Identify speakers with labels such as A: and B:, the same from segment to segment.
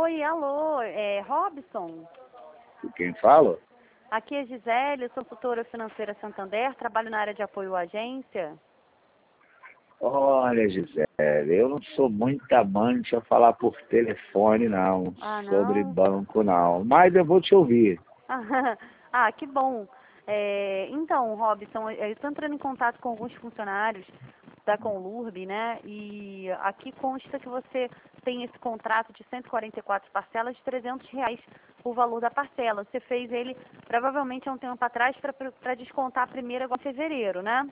A: Oi, alô, Robson?
B: Quem fala?
A: Aqui é Gisele, eu sou consultora financeira Santander, trabalho na área de apoio à agência.
B: Olha, Gisele, eu não sou muito amante a falar por telefone, não,
A: Ah,
B: sobre
A: não?
B: banco, não. Mas eu vou te ouvir.
A: Ah, que bom. Então, Robson, eu estou entrando em contato com alguns funcionários da Conlurb, né? E aqui consta que você tem esse contrato de 144 parcelas de R$ 300 o valor da parcela. Você fez ele provavelmente há um tempo atrás para descontar a primeira agora em fevereiro, né?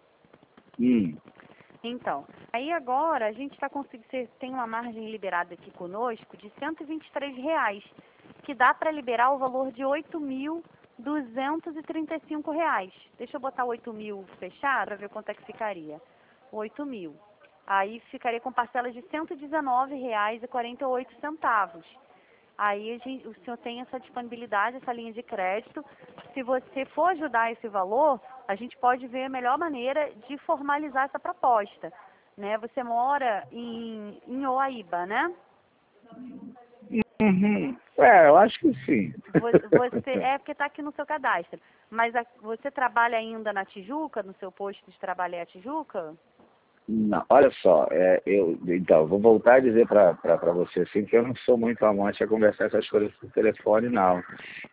A: Então, aí agora a gente está conseguindo, você tem uma margem liberada aqui conosco de R$ 123, que dá para liberar o valor de R$ 8.235. Deixa eu botar 8.000 fechado para ver quanto é que ficaria. 8.000. Aí ficaria com parcelas de R$ 119,48. Aí o senhor tem essa disponibilidade, essa linha de crédito. Se você for ajudar esse valor, a gente pode ver a melhor maneira de formalizar essa proposta, né? Você mora em Oaíba, né?
B: Uhum. Eu acho que sim.
A: Você porque está aqui no seu cadastro. Mas você trabalha ainda na Tijuca, no seu posto de trabalho é a Tijuca?
B: Não, olha só, então, vou voltar a dizer para você assim, que eu não sou muito amante a conversar essas coisas por telefone, não.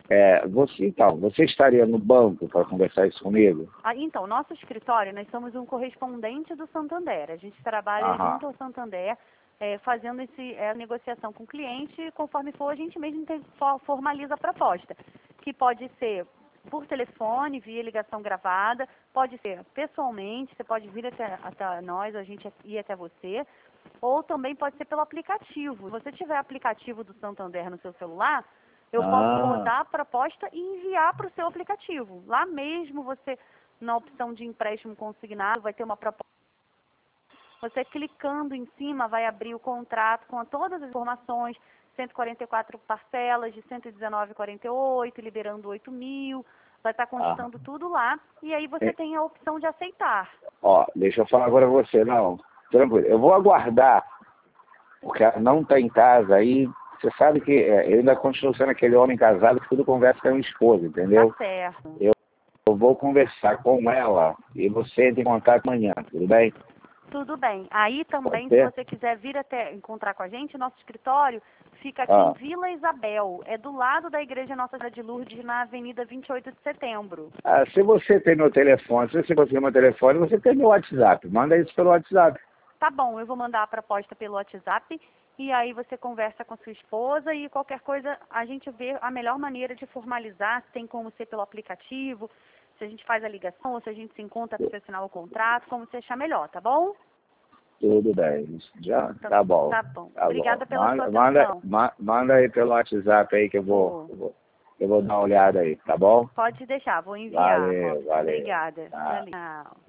B: Você estaria no banco para conversar isso comigo?
A: Então, nosso escritório, nós somos um correspondente do Santander. A gente trabalha
B: Aham.
A: junto ao Santander, fazendo a negociação com o cliente, conforme for, a gente mesmo formaliza a proposta, que pode ser por telefone, via ligação gravada, pode ser pessoalmente, você pode vir até nós, a gente ir até você, ou também pode ser pelo aplicativo. Se você tiver aplicativo do Santander no seu celular, eu posso
B: Ah,
A: rodar a proposta e enviar para o seu aplicativo. Lá mesmo você, na opção de empréstimo consignado, vai ter uma proposta. Você clicando em cima vai abrir o contrato com todas as informações, 144 parcelas de 119,48, liberando 8.000, vai estar
B: ah.
A: constando tudo lá, e aí você tem a opção de aceitar.
B: Ó, deixa eu falar agora pra você, não. Tranquilo, eu vou aguardar, porque ela não está em casa aí. Você sabe que eu ainda continuo sendo aquele homem casado que tudo conversa com a minha esposa, entendeu?
A: Tá certo.
B: Eu vou conversar com ela e você entra em contato amanhã, tudo bem?
A: Tudo bem. Aí
B: Pode
A: também, se
B: ser?
A: você quiser vir até encontrar com a gente, o nosso escritório fica aqui em
B: Ah.
A: Vila Isabel. É do lado da Igreja Nossa Senhora de Lourdes, na Avenida 28 de Setembro.
B: Se você tem meu telefone, se você conseguir meu telefone, você tem meu WhatsApp. Manda isso pelo WhatsApp.
A: Tá bom, eu vou mandar a proposta pelo WhatsApp e aí você conversa com sua esposa e qualquer coisa a gente vê a melhor maneira de formalizar, se tem como ser pelo aplicativo, se a gente faz a ligação ou se a gente se encontra para assinar o contrato, como você achar melhor, tá bom?
B: Tudo bem. Já? Tá bom.
A: Tá bom.
B: Tá bom.
A: Obrigada pela sua atenção.
B: Manda aí pelo WhatsApp aí que eu vou dar uma olhada aí, tá bom?
A: Pode deixar, vou enviar,
B: Valeu,
A: Robson.
B: valeu.
A: Obrigada.
B: Tá.
A: Tchau.